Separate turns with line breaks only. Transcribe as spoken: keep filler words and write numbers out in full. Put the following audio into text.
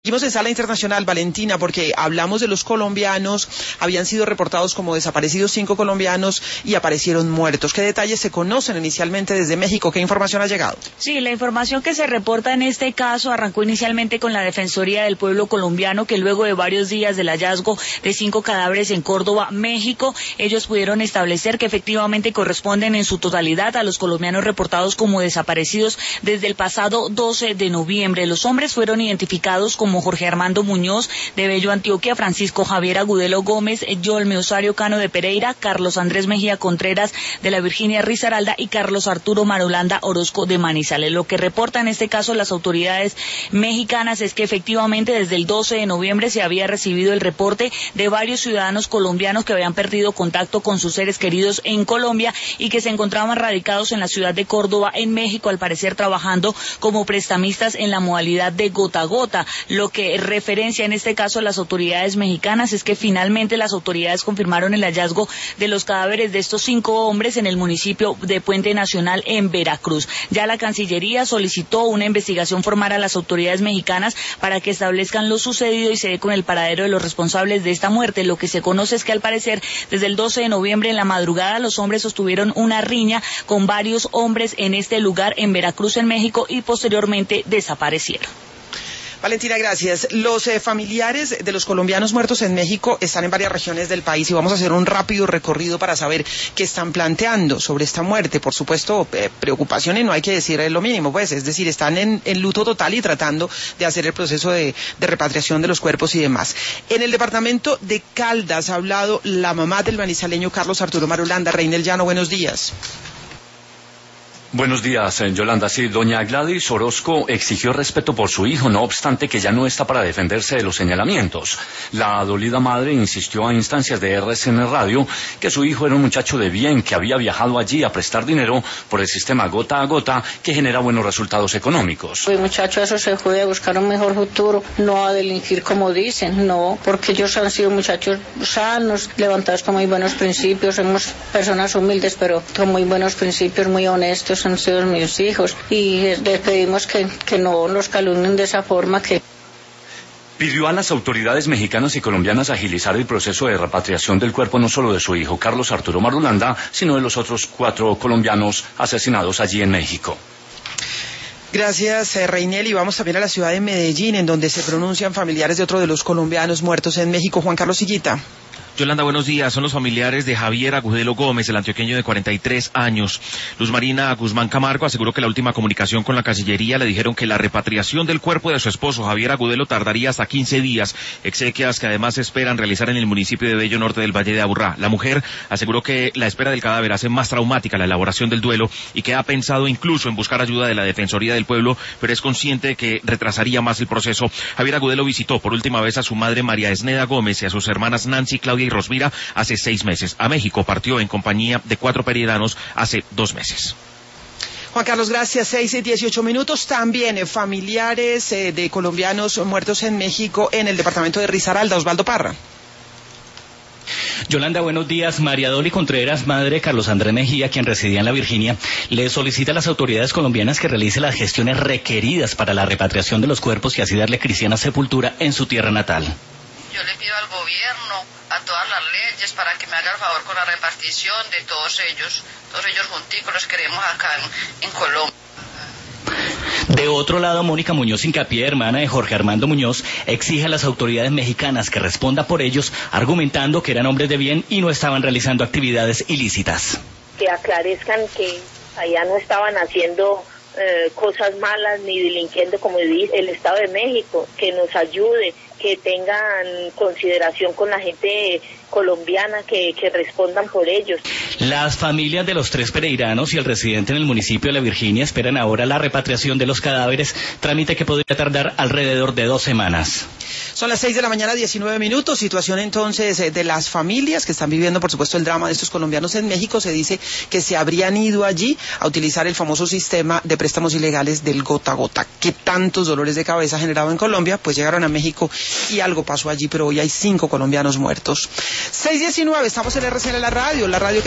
Seguimos en Sala Internacional, Valentina, porque hablamos de los colombianos, habían sido reportados como desaparecidos cinco colombianos y aparecieron muertos. ¿Qué detalles se conocen inicialmente desde México? ¿Qué información ha llegado?
Sí, la información que se reporta en este caso arrancó inicialmente con la Defensoría del Pueblo colombiano, que luego de varios días del hallazgo de cinco cadáveres en Córdoba, México, ellos pudieron establecer que efectivamente corresponden en su totalidad a los colombianos reportados como desaparecidos desde el pasado doce de noviembre. Los hombres fueron identificados como Jorge Armando Muñoz de Bello, Antioquia, Francisco Javier Agudelo Gómez, Yolme Osorio Cano de Pereira, Carlos Andrés Mejía Contreras de la Virginia Risaralda y Carlos Arturo Marulanda Orozco de Manizales. Lo que reporta en este caso las autoridades mexicanas es que efectivamente desde el doce de noviembre se había recibido el reporte de varios ciudadanos colombianos que habían perdido contacto con sus seres queridos en Colombia y que se encontraban radicados en la ciudad de Córdoba, en México, al parecer trabajando como prestamistas en la modalidad de gota a gota. Lo que referencia en este caso a las autoridades mexicanas es que finalmente las autoridades confirmaron el hallazgo de los cadáveres de estos cinco hombres en el municipio de Puente Nacional en Veracruz. Ya la Cancillería solicitó una investigación formal a las autoridades mexicanas para que establezcan lo sucedido y se dé con el paradero de los responsables de esta muerte. Lo que se conoce es que al parecer desde el doce de noviembre en la madrugada los hombres sostuvieron una riña con varios hombres en este lugar en Veracruz, en México, y posteriormente desaparecieron.
Valentina, gracias. Los eh, familiares de los colombianos muertos en México están en varias regiones del país y vamos a hacer un rápido recorrido para saber qué están planteando sobre esta muerte. Por supuesto, eh, preocupación y no hay que decir lo mínimo, pues, es decir, están en, en luto total y tratando de hacer el proceso de, de repatriación de los cuerpos y demás. En el departamento de Caldas ha hablado la mamá del manizaleño Carlos Arturo Marulanda. Reinel Llano, buenos días.
Buenos días, Yolanda. Sí, doña Gladys Orozco exigió respeto por su hijo, no obstante que ya no está para defenderse de los señalamientos. La dolida madre insistió a instancias de R C N Radio que su hijo era un muchacho de bien, que había viajado allí a prestar dinero por el sistema gota a gota que genera buenos resultados económicos.
El muchacho eso se fue a buscar un mejor futuro, no a delinquir como dicen, no, porque ellos han sido muchachos sanos, levantados con muy buenos principios, somos personas humildes pero con muy buenos principios, muy honestos. Han sido mis hijos y les pedimos que, que no los calumnien de esa forma. Que
pidió a las autoridades mexicanas y colombianas agilizar el proceso de repatriación del cuerpo no solo de su hijo Carlos Arturo Marulanda, sino de los otros cuatro colombianos asesinados allí en México.
Gracias, eh, Reinel, y vamos también a la ciudad de Medellín, en donde se pronuncian familiares de otro de los colombianos muertos en México. Juan Carlos Sillita.
Yolanda, buenos días. Son los familiares de Javier Agudelo Gómez, el antioqueño de cuarenta y tres años. Luz Marina Guzmán Camargo aseguró que la última comunicación con la Cancillería le dijeron que la repatriación del cuerpo de su esposo Javier Agudelo tardaría hasta quince días, exequias que además esperan realizar en el municipio de Bello Norte del Valle de Aburrá. La mujer aseguró que la espera del cadáver hace más traumática la elaboración del duelo y que ha pensado incluso en buscar ayuda de la Defensoría del Pueblo, pero es consciente que retrasaría más el proceso. Javier Agudelo visitó por última vez a su madre María Esneda Gómez y a sus hermanas Nancy, Claudia y Rosmira hace seis meses. A México partió en compañía de cuatro pereiranos hace dos meses.
Juan Carlos, gracias. Seis y dieciocho minutos. También eh, familiares eh, de colombianos muertos en México en el departamento de Risaralda. Osvaldo Parra.
Yolanda, buenos días. María Doli Contreras, madre de Carlos Andrés Mejía, quien residía en la Virginia, le solicita a las autoridades colombianas que realice las gestiones requeridas para la repatriación de los cuerpos y así darle cristiana sepultura en su tierra natal.
Yo le pido al gobierno, a todas las leyes, para que me haga el favor con la repartición de todos ellos. Todos ellos junticos los queremos acá en, en Colombia.
De otro lado, Mónica Muñoz Incapié, hermana de Jorge Armando Muñoz, exige a las autoridades mexicanas que responda por ellos, argumentando que eran hombres de bien y no estaban realizando actividades ilícitas.
Que aclarezcan que allá no estaban haciendo eh, cosas malas ni delinquiendo como dice el Estado de México, que nos ayude, que tengan consideración con la gente colombiana, que, que respondan por ellos.
Las familias de los tres pereiranos y el residente en el municipio de La Virginia esperan ahora la repatriación de los cadáveres, trámite que podría tardar alrededor de dos semanas.
Son las seis de la mañana, diecinueve minutos. Situación entonces de las familias que están viviendo, por supuesto, el drama de estos colombianos en México. Se dice que se habrían ido allí a utilizar el famoso sistema de préstamos ilegales del gota a gota. ¿Qué tantos dolores de cabeza ha generado en Colombia? Pues llegaron a México y algo pasó allí, pero hoy hay cinco colombianos muertos. seis diecinueve, estamos en R C N, la radio, la radio que